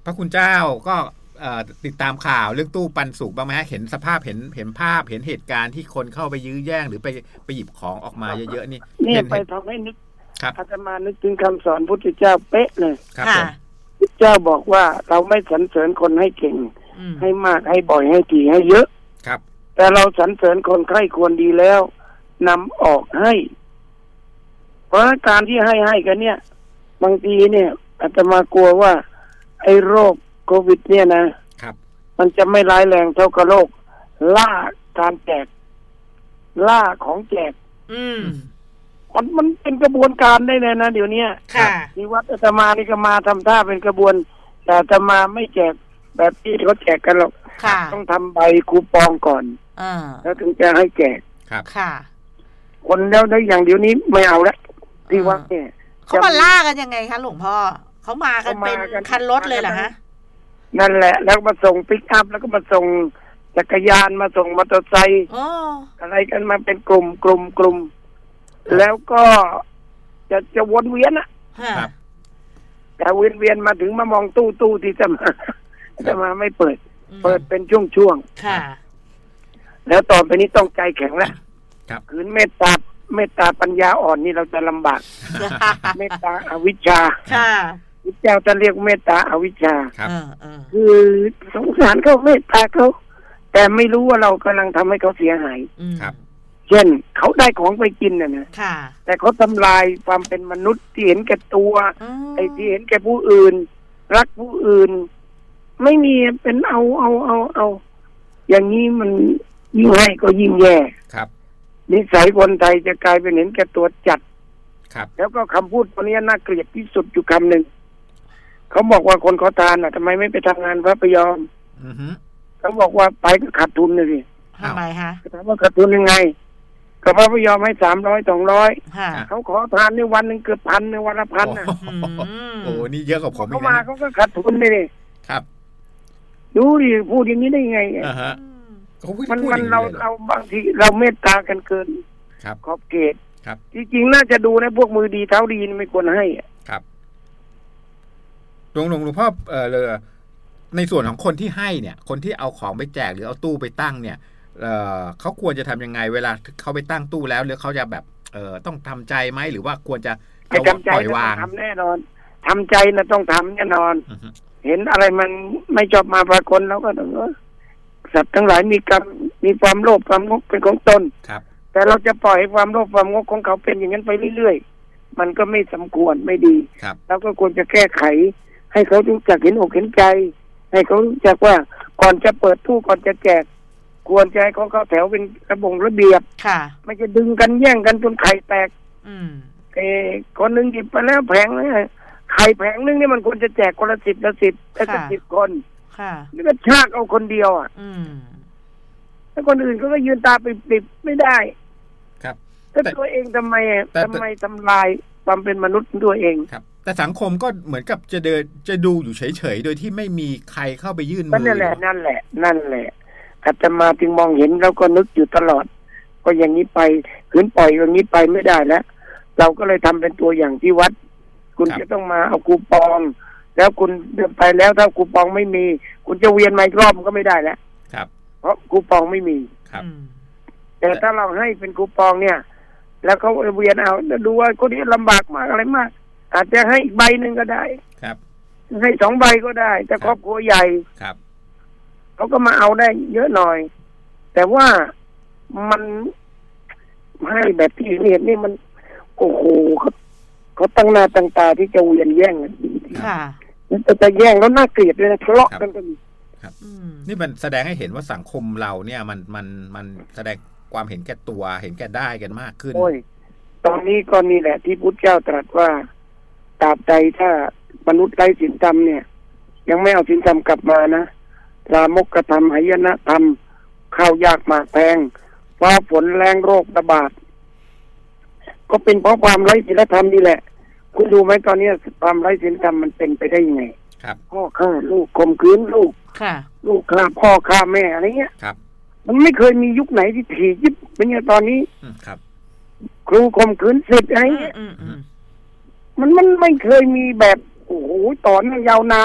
พระคุณเจ้าก็ติดตามข่าวเรื่องตู้ปันสุกบ้างไหมฮะเห็นสภาพเห็นภาพเห็นเหตุการณ์ที่คนเข้าไปยื้อแย่งหรือไปหยิบของออกมาเยอะๆนี่ไปทำให้นึกอาตมานึกถึงคำสอนพุทธเจ้าเป๊ะเลยครับพุทธเจ้าบอกว่าเราไม่สรรเสริญคนให้เก่งให้มากให้บ่อยให้ถี่ให้เยอะครับแต่เราสรรเสริญคนใคร่ควรดีแล้วนำออกให้เพราะการที่ให้กันเนี่ยบางทีเนี่ยอาตมากลัวว่าไอ้โรคโควิดเนี่ยนะครับมันจะไม่ร้ายแรงเท่ากับโรคล่าการแจกล่าของแจกมันเป็นกระบวนการได้เลยนะเดี๋ยวนี้ที่วัดอาตมานี่ก็มาทำท่าเป็นกระบวนแต่อาตมาไม่แจกแบบที่เขาแจกกันหรอกต้องทำใบคูปองก่อนแล้วถึงจะให้แจกคนแล้วได้อย่างเดี๋ยวนี้ไม่เอาแล้วที่วัดเนี่ยเขามาล่ากันยังไงคะหลวงพ่อเขามากันเป็นคันรถเลยเหรอฮะนั่นแหละแล้วมาส่งปิกอัพแล้วก็มาส่งจักรยานมาส่งมอเตอร์ไซค์อะไรกันมาเป็นกลุ่มแล้วก็จะวนเวียนอะแต่เวียนมาถึงมามองตู้ที่จะมาไม่เปิดเป็นช่วงๆแล้วต่อไปนี้ต้องใจแข็งแล้วคืนเมตตาปัญญาอ่อนนี่เราจะลำบากเมตตาอวิชชาพระเจ้าจะเรียกเมตตาอวิชชาคือสงสารเขาเมตตาเขาแต่ไม่รู้ว่าเรากำลังทำให้เขาเสียหายเช่นเขาได้ของไปกินนะแต่เขาทำลายความเป็นมนุษย์ที่เห็นแก่ตัวไอ้ที่เห็นแก่ผู้อื่นรักผู้อื่นไม่มีเป็นเอาอย่างนี้มันยิ่งให้ก็ยิ่งแย่นิสัยคนไทยจะกลายเป็นเห็นแก่ตัวจัดแล้วก็คำพูดตัวนี้น่าเกลียดที่สุดอยู่คำหนึ่งเขาบอกว่าคนขอทานทำไมไม่ไปทำงานพระพยอมเขาบอกว่าไปก็ขาดทุนเลยสิทำไมคะถามว่าขาดทุนยังไงก็พระพยอมให้300 200เขาขอทานในวันหนึ่งเกือบ1,000ในวันละ1,000 โอ้นี่เยอะกว่าผมเขามาเขาก็ขาดทุนเลยครับดูดิพูดอย่างนี้ได้ไงมันเราบางทีเราเมตตากันเกินขอบเขตจริงๆน่าจะดูนะพวกมือดีเท้าดีไม่ควรให้ครับหลวงพ่อเลยในส่วนของคนที่ให้เนี่ยคนที่เอาของไปแจกหรือเอาตู้ไปตั้งเนี่ยเขาควรจะทำยังไงเวลาเขาไปตั้งตู้แล้วหรือเขาจะแบบต้องทำใจไหมหรือว่าควรจะปล่อยวางทำแน่นอนทำใจนะต้องทำแน่นอนเห็นอะไรมันไม่ชอบมาปรากฏแล้วก็ต้องสัตว์ทั้งหลายมีความโลภความงกเป็นของตนแต่เราจะปล่อยให้ความโลภความงกของเขาเป็นอย่างนั้นไปเรื่อยๆมันก็ไม่สมควรไม่ดีแล้วก็ควรจะแก้ไขให้เขารู้จักเห็นอกเห็นใจให้เขารู้จักว่าก่อนจะเปิดตู้ก่อนจะแจกควรจะให้เขาเข้าแถวเป็นระเบียบไม่จะดึงกันแย่งกันจนไข่แตกคนนึงหยิบไปแล้วแผงนึงไข่แผงนึงนี่มันควรจะแจกคนละ10ละ10แต่10คนนี่ก็ชากเอาคนเดียวแล้วคนอื่นก็ยืนตาปิดไม่ได้แต่ตัวเองทำไมทำลายความเป็นมนุษย์ตัวเองครับแต่สังคมก็เหมือนกับจะดูอยู่เฉยๆโดยที่ไม่มีใครเข้าไปยื่นมือนั่นแหละอาตมาจึงมองเห็นแล้วก็นึกอยู่ตลอดก็อย่างนี้ไปขืนปล่อยอย่างนี้ไปไม่ได้แล้วเราก็เลยทำเป็นตัวอย่างที่วัดคุณจะต้องมาเอาคูปองแล้วคุณเดินไปแล้วถ้าคูปองไม่มีคุณจะเวียนมาอีกรอบก็ไม่ได้แล้วเพราะคูปองไม่มีแต่ถ้าเราให้เป็นคูปองเนี่ยแล้วเขาเวียนเอาดูว่าคนนี้ลำบากมากอะไรมากอาจจะให้อีกใบหนึ่งก็ได้ให้2 ใบก็ได้แต่ครอบครัวใหญ่เขาก็มาเอาได้เยอะหน่อยแต่ว่ามันให้แบบที่เห็นนี่มันโอ้โหเขาตั้งหน้าตั้งตาที่จะเวียนแย่งแต่แย่งแล้วน่าเกลียดเลยนะทะเลาะกันก็มีนี่มันแสดงให้เห็นว่าสังคมเราเนี่ยมันแสดงความเห็นแก่ตัวเห็นแก่ได้กันมากขึ้นตอนนี้ก็นี่แหละที่พุทธเจ้าตรัสว่าตราบใดถ้ามนุษย์ไร้ศีลธรรมเนี่ยยังไม่เอาศีลธรรมกลับมานะลามกธรรมหายนะธรรมข้าวยากหมากแพงฟ้าฝนแรงโรคระบาดก็เป็นเพราะความไร้ศีลธรรมนี่แหละคุณดูไหมตอนนี้ความไร้ศีลธรรมมันเป็นไปได้ยังไงพ่อฆ่าลูกข่มขืนลูกฆ่าพ่อฆ่าแม่อะไรเงี้ยมันไม่เคยมียุคไหนที่ถี่ยิบเป็นอย่างตอนนี้ครูข่มขืนศิษย์อะไรเงี้ยมันไม่เคยมีแบบโอ้โหต่อเนื่องยาวนาน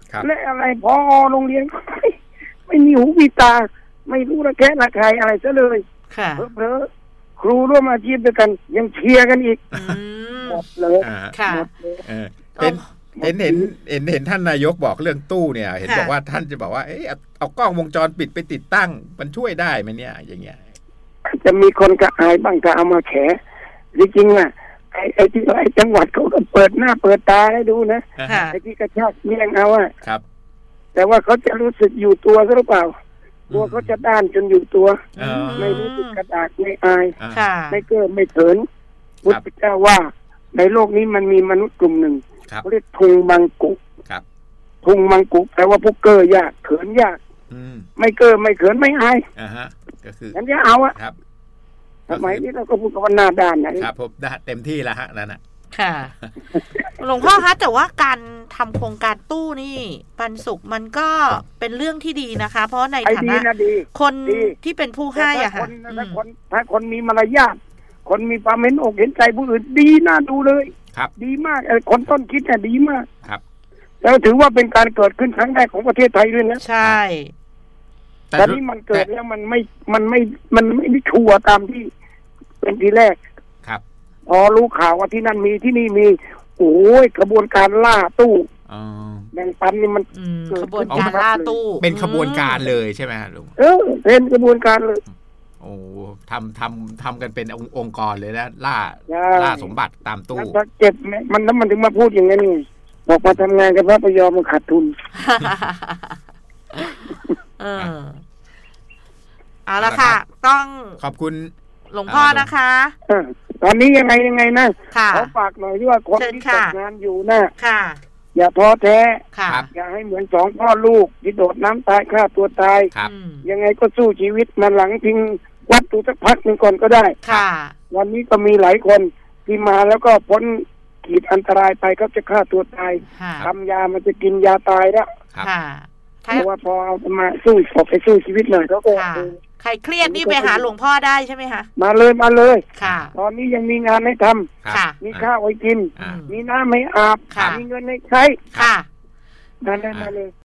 และอะไรพอโรงเรียนก็ไม่มีหูมีตาไม่รู้ระแคะระคายอะไรซะเลยเพอครูร่วมอาชีพด้วยกันยังเชียร์กันอีกหมดเลยเห็นท่านนายกบอกเรื่องตู้เนี่ยเห็นบอกว่าท่านจะบอกว่าเอากล้องวงจรปิดไปติดตั้งมันช่วยได้ไหมเนี่ยอย่างเงี้ยจะมีคนกระอายบ้างก็เอามาแฉจริงๆอ่ะไอ้ที่ไอ้จังหวัดเขาก็เปิดหน้าเปิดตาให้ดูนะไอ้ที่กระชากเงี้ยงเอาอ่ะครับแต่ว่าเขาจะรู้สึกอยู่ตัวหรือเปล่าตัวเขาจะด้านจนอยู่ตัวไม่รู้สึกกระดากไม่อายไม่เก้อไม่เถินพุทธเจ้าว่าในโลกนี้มันมีมนุษย์กลุ่มหนึ่งเขาเรียกทุงมังกุทุงมังกุแปลว่าพวกเก้อยากเขินยากไม่เก้อไม่เขินไม่อายก็คือฉันจะเอาอะสมัยนี้เราก็พูดกันว่าหน้าด้านนะครับผมได้เต็มที่แล้วฮะนั่นนะค่ะหลวงพ่อคะแต่ว่าการทำโครงการตู้นี่ปันสุขมันก็เป็นเรื่องที่ดีนะคะเพราะในฐานะคนที่เป็นผู้ให้อ่ะค่ะถ้าคนมีมารยาทคนมีความเห็นอกเห็นใจผู้อื่นดีน่าดูเลยดีมากคนต้นคิดเนี่ยดีมากแล้วถือว่าเป็นการเกิดขึ้นครั้งแรกของประเทศไทยด้วยนะใช่แต่นี่มันเกิดแล้วมันไม่ชัวร์ตามที่เป็นทีแรกพอรู้ข่าวว่าที่นั่นมีที่นี่มีโอ้ยกระบวนการล่าตู้แบ่งปันนี่มันกระบวนการล่าตู้เป็นขบวนการเลยใช่ไหมลุงเป็นกระบวนการเลยโอ้ทำกันเป็นองค์กรเลยนะล่าสมบัติตามตู้เจ็บมันแล้วมันถึงมาพูดอย่างนี้บอกมาทำงานกับพระพยอมมันขาดทุนเอาละค่ะต้องขอบคุณหลวงพ่อนะคะตอนนี้ยังไงนะขอฝากหน่อยที่ว่าคนที่ตกงานอยู่นะอย่าท้อแท้อย่าให้เหมือนสองพ่อลูกที่โดดน้ำตายฆ่าตัวตายยังไงก็สู้ชีวิตมาหลังทิ้งวัดดูสักพักหนึ่งก่อนก็ได้วันนี้ก็มีหลายคนที่มาแล้วก็พ้นขีดอันตรายไปก็จะฆ่าตัวตายทำยามันจะกินยาตายแล้วเพราะว่าพอเอามาสู้ไปสู้ชีวิตหน่อยเขาก็ใครเครียดนี่ไปหาหลวงพ่อได้ใช่ไหมคะมาเลยตอนนี้ยังมีงานให้ทำมีข้าวให้กินมีน้ำให้อาบมีเงินให้ใช้ได้มาเลย